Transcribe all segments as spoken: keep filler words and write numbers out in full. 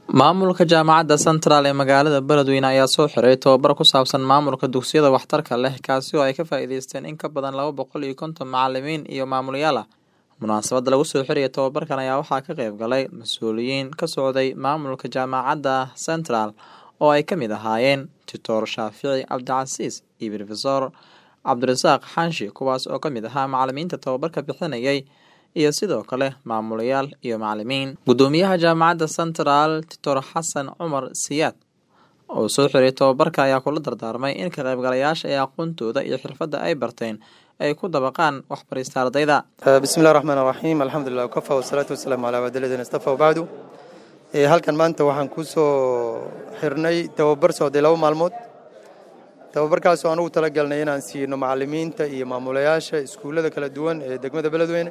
Maamulka Jaamacadda Central ee magaalada Beledweyne ayaa soo xiray tababar ku saabsan maamulka dugsiyada waxtarka leh kaasi oo ay ka faa'iideysteen in ka badan laba boqol iyo konton macalimiin iyo maamulayaal ah. Munaasabadda lagu soo xiriyay tababarkan ayaa waxaa ka qayb galay mas'uuliyiin ka socday maamulka Jaamacadda Central oo ay ka mid ahaayeen Tutor Shaafici Cabdicasiis iyo Professor Cabdirasaaq Xanshi kuwaas oo ka mid ahaa macalimiinta tababarka bixinayay iyo sidoo kale maamulayaal iyo macalimiin. Gudoomiyaha Jaamacadda Central Tutor Xasan Cumar Siyaad oo soo xiray tababarka ayaa kula dardaarmay in ka qaybgalayaasha ay aqoontooda iyo xirfadda ay barteen ay ku dabaqaan waxbarista ardayda. Bismillahir Rahmaanir Rahiim. Alxamdulillah kafa wasalaatu wasalaamu calaa wadalladina istafa ba'du. Ee halkan maanta waxaan ku soo xirnay tababar soo laba maalmood. Tababarkaas oo aan ugu talagalnay inaan siino macalimiinta iyo maamulayaasha iskuulada kala duwan ee degmada Beledweyne.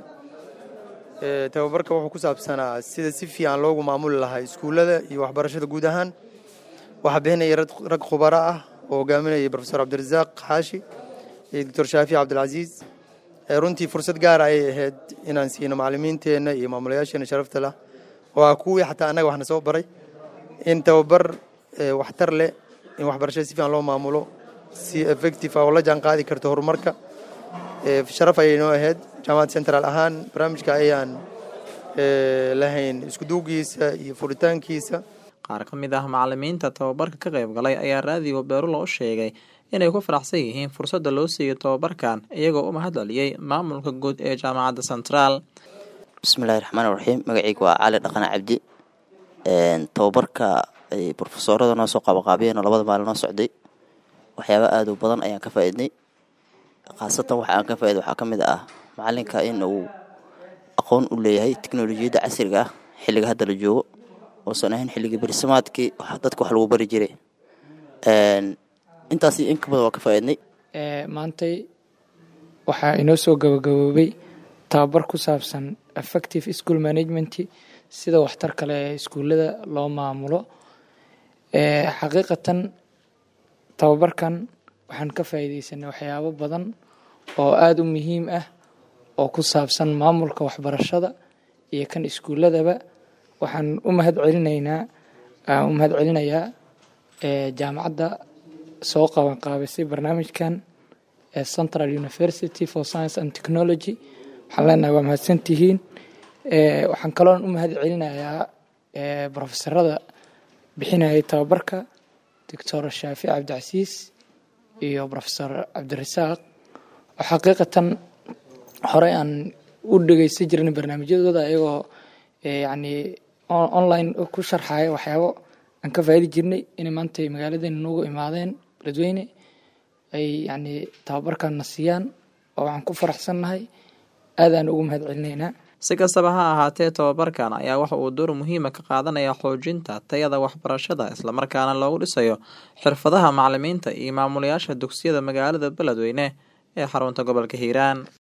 ee tababarka wuxuu ku saabsanaa sida si fiican loogu maamuli lahaa iskuulada iyo waxbarashada guud ahaan. Waxa bixinay rag khubaro ah oo hogaaminaya Professor Cabdirasaaq Xaashi iyo Doctor Shaafici Cabdicasiis. ee runtii fursad gaar ah ay ahayd inaan siino macalimiinteena iyo maamulayaasheena sharafta leh oo kuwii xataa anaga waxna soo baray in tababar waxtar leh in waxbarashada si fiican loo maamulo si effective ah oo la jaan qaadi karto horumarka. ee sharaf ay noo ahayd Jaamacadda Central ahaan barnaamijka ayaan ee lahayn isku duugiisa iyo furitaankiisa. Qaar ka mid ah macalimiinta tababarka ka qayb galay ayaa raadiyo Beerulo u sheegay inay ku faraxsan yihiin fursadda loo siiyay tababarkan iyagoo u mahadceliyay maamulka guud ee Jaamacadda Central. Bismillahir Rahmaanir Rahiim. Magacaygu waa Cali Dhaqan Cabdi. ee tababarka ay professorada noo soo qabaqaabiyeen labada maalin noo socday waxyaabo aad u badan ayaan ka faa'iidnay. Khaasatan waxa aan ka faa'iido waxa kamid ah macalinka in uu aqoon u leeyahay tiknoolajiyada casriga ah xilliga hadda la joogo oo sanayn xilliga barismaadkii waxa dadku wax lagu bari jiray. een intaas in ka badan waa ka faa'iidnay. ee maantay waxa inoo soo gabagaboobay tababar ku saabsan effective school management sida waxtarka leh ee iskuulada loo maamulo. ee xaqiiqatan tababarkan waxaan ka faa'iideysanay waxyaabo badan oo aad u muhiim ah oo ku saabsan maamulka waxbarashada iyo kan iskuuladaba. waxaan u mahad celinaynaa aan u mahad celinayaa ee jaamacadda soo qaban qaabisay barnaamijkan ee Central University for Science and Technology. waxaan leenahay waa mahadsantihiin. ee waxaan kaloo u mahad celinayaa ee professorada bixinayay tababarka Doctor Shaafici Cabdicasiis iyo Professor Cabdirasaaq oo xaqiiqatan hore aan u dhageysan jirnay barnaamijyadooda ayagoo ee yani online ku sharxaya waxyaabo aan ka faa'iidi jirnay in maanta magaaladeena noogu imaadeen Beledweyne ay yani tababarkan nasiyaan oo aan ku faraxsanahay aad aan ugu mahad celinaynaa. Si kastaba ha ahaatee tababarkan ayaa waxa uu door muhiim ah ka qaadanaya xoojinta tayada waxbarashada isla markaana loogu dhisayo xirfadaha macalimiinta iyo maamulayaasha dugsiyada magaalada Beledweyne ee xarunta gobolka Hiiraan.